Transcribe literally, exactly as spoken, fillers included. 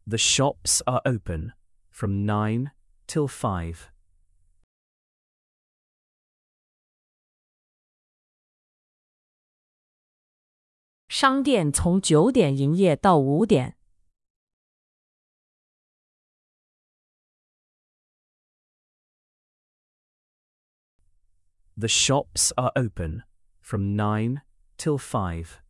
The shops are open from nine till five. 商店从九点营业到五点。 The shops are open from nine till five.